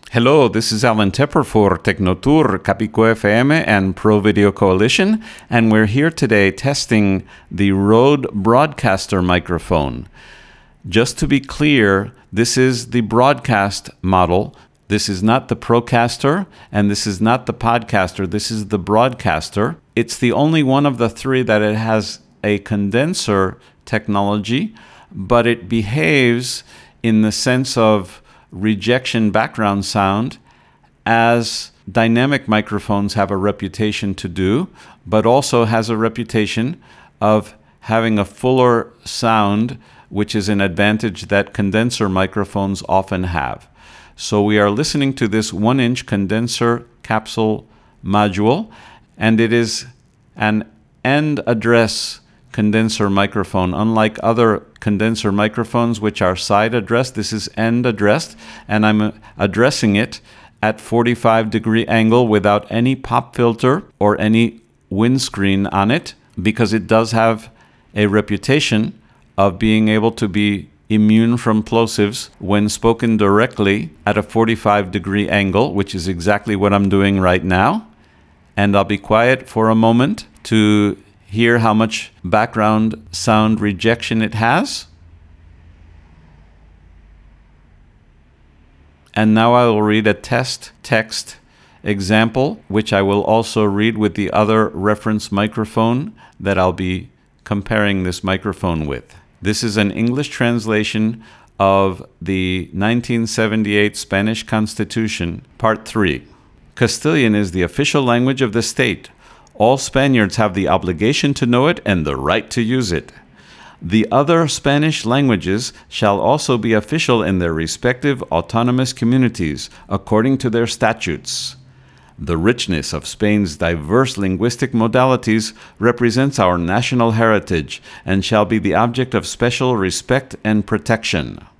Hello, this is Alan Tepper for Tecnotour, Capico FM, and Pro Video Coalition, and we're here today testing the Rode Broadcaster microphone. Just to be clear, this is the broadcast model. This is not the Procaster, and this is not the Podcaster. This is the Broadcaster. It's the only one of the three that it has a condenser technology, but it behaves in the sense of rejection background sound as dynamic microphones have a reputation to do, but also has a reputation of having a fuller sound, which is an advantage that condenser microphones often have. So we are listening to this 1-inch condenser capsule module, and it is an end address condenser microphone. Unlike other condenser microphones, which are side addressed, this is end addressed, and I'm addressing it at 45-degree angle without any pop filter or any windscreen on it, because it does have a reputation of being able to be immune from plosives when spoken directly at a 45-degree angle, which is exactly what I'm doing right now. And I'll be quiet for a moment to hear how much background sound rejection it has. And now I will read a test text example, which I will also read with the other reference microphone that I'll be comparing this microphone with. This is an English translation of the 1978 Spanish Constitution, Part 3. Castilian is the official language of the state. All Spaniards have the obligation to know it and the right to use it. The other Spanish languages shall also be official in their respective autonomous communities, according to their statutes. The richness of Spain's diverse linguistic modalities represents our national heritage and shall be the object of special respect and protection.